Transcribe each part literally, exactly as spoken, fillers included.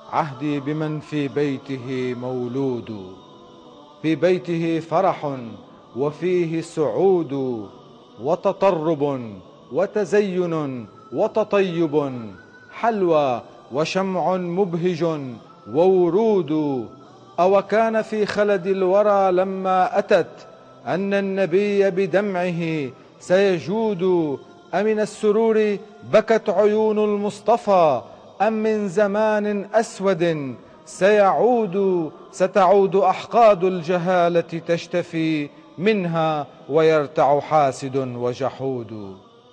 عهدي بمن في بيته مولود، في بيته فرح وفيه سعود، وتطرب وتزين وتطيب، حلوى وشمع مبهج وورود. أو كان في خلد الورى لما أتت أن النبي بدمعه سيجود؟ أمن السرور بكت عيون المصطفى، أم من زمان أسود سيعود؟ ستعود أحقاد الجهالة تشتفي منها، ويرتع حاسد وجحود.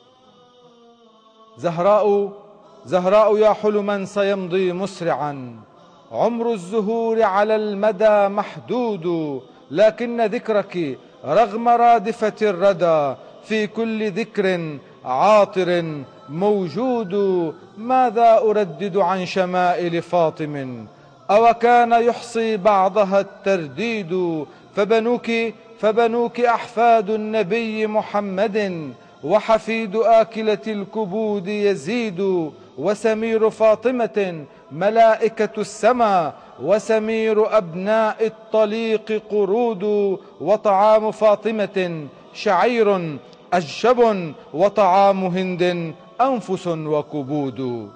زهراء زهراء يا حلما سيمضي مسرعا، عمر الزهور على المدى محدود، لكن ذكرك رغم رادفة الردى في كل ذكر عاطر موجود. ماذا أردد عن شمائل فاطم، أو كان يحصي بعضها الترديد؟ فبنوك فبنوك أحفاد النبي محمد، وحفيد آكلة الكبود يزيد. وسمير فاطمة ملائكة السماء، وسمير أبناء الطليق قرود. وطعام فاطمة شعير أجشب، وطعام هند أنفس وكبود.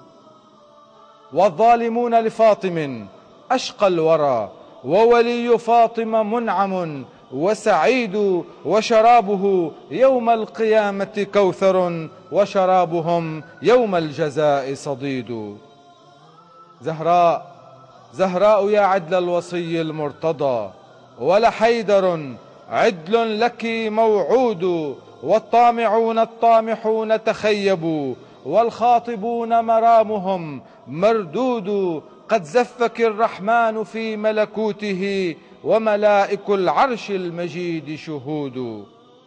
والظالمون لفاطم أشقى الورى، وولي فاطمة منعم وسعيد. وشرابه يوم القيامة كوثر، وشرابهم يوم الجزاء صديد. زهراء زهراء يا عدل الوصي المرتضى، ولحيدر عدل لك موعود. والطامعون الطامحون تخيبوا، والخاطبون مرامهم مردود. قد زفك الرحمن في ملكوته، وملائك العرش المجيد شهود.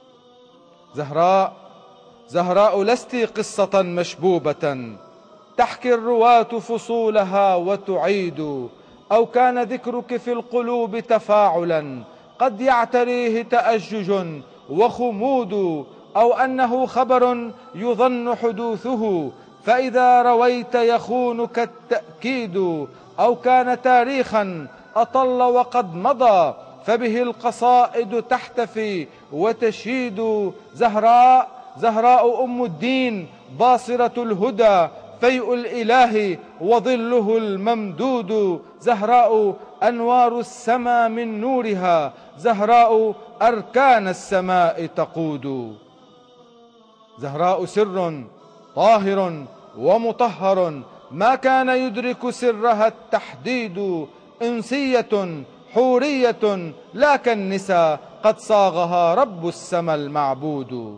زهراء زهراء لست قصة مشبوبة تحكي الرواة فصولها وتعيد، أو كان ذكرك في القلوب تفاعلا قد يعتريه تأجج وخمود، أو أنه خبر يظن حدوثه فإذا رويت يخونك التأكيد، أو كان تاريخا أطل وقد مضى فبه القصائد تحتفي وتشيد. زهراء زهراء أم الدين باصرة الهدى، فيء الإله وظله الممدود. زهراء أنوار السماء من نورها، زهراء أركان السماء تقود. زهراء سر طاهر ومطهر، ما كان يدرك سرها التحديد. أنسية حورية لا كالنساء، قد صاغها رب السما المعبود.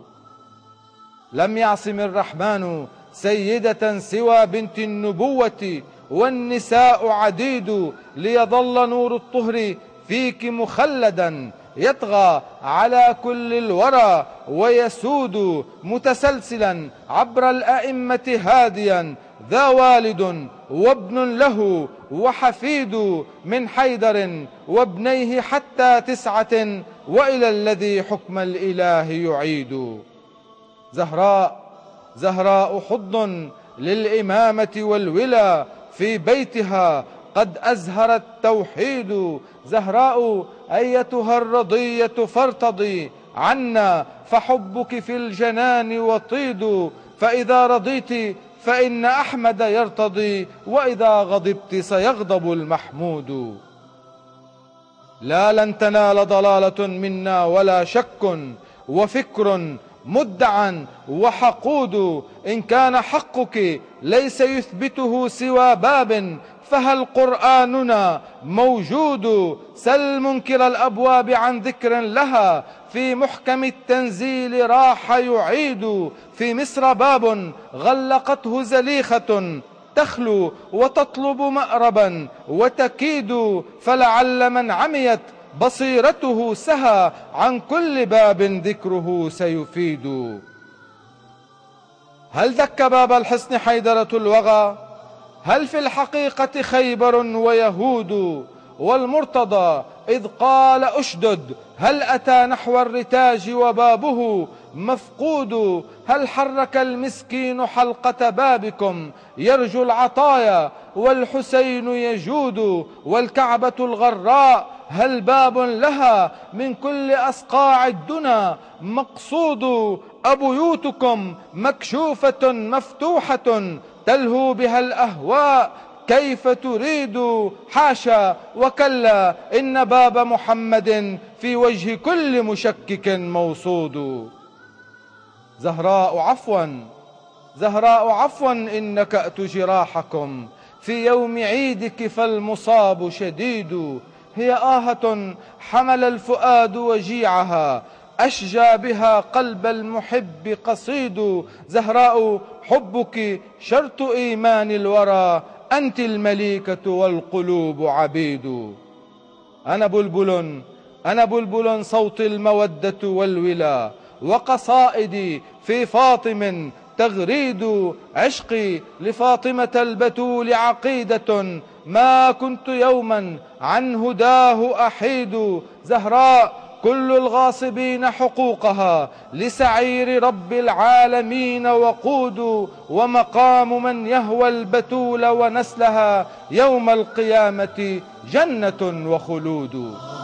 لم يعصم الرحمن سيدة سوى بنت النبوة، والنساء عديد. ليظل نور الطهر فيك مخلدا، يطغى على كل الورى ويسود. متسلسلا عبر الأئمة هاديا، ذا والد وابن له وحفيد. من حيدر وابنيه حتى تسعة، وإلى الذي حكم الإله يعيد. زهراء زهراء حضن للإمامة والولا، في بيتها قد أزهر التوحيد. زهراء أيتها الرضية فارتضي عنا، فحبك في الجنان وطيد. فإذا رضيت فإن أحمد يرتضي، وإذا غضبت سيغضب المحمود. لا لن تنال ضلالة منا ولا شك، وفكر مدعا وحقود. إن كان حقك ليس يثبته سوى باب، فهل قرآننا موجود؟ سل منكر الأبواب عن ذكر لها، في محكم التنزيل راح يعيد. في مصر باب غلقته زليخة، تخلو وتطلب مأربا وتكيد. فلعل من عميت بصيرته سهى، عن كل باب ذكره سيفيد. هل دك باب الحصن حيدرة الوغى؟ هل في الحقيقة خيبر ويهود؟ والمرتضى إذ قال أشدد هل أتى نحو الرتاج وبابه مفقود. هل حرك المسكين حلقة بابكم يرجو العطايا والحسين يجود. والكعبة الغراء هل باب لها من كل أصقاع الدنا مقصود. أبيوتكم مكشوفة مفتوحة تلهو بها الأهواء كيف تريد. حاشا وكلا إن باب محمد في وجه كل مشكك موصود. زهراء عفوا زهراء عفوا إن نكأت جراحكم في يوم عيدك فالمصاب شديد. هي آهة حمل الفؤاد وجيعها أشجى بها قلب المحب قصيد. زهراء حبك شرط إيمان الورى أنت المليكة والقلوب عبيد. أنا بلبل أنا بلبل صوت المودة والولا وقصائدي في فاطم تغريد. عشقي لفاطمة البتول عقيدة ما كنت يوما عن هداه أحيد. زهراء كل الغاصبين حقوقها لسعير رب العالمين وقود. ومقام من يهوى البتول ونسلها يوم القيامة جنة وخلود.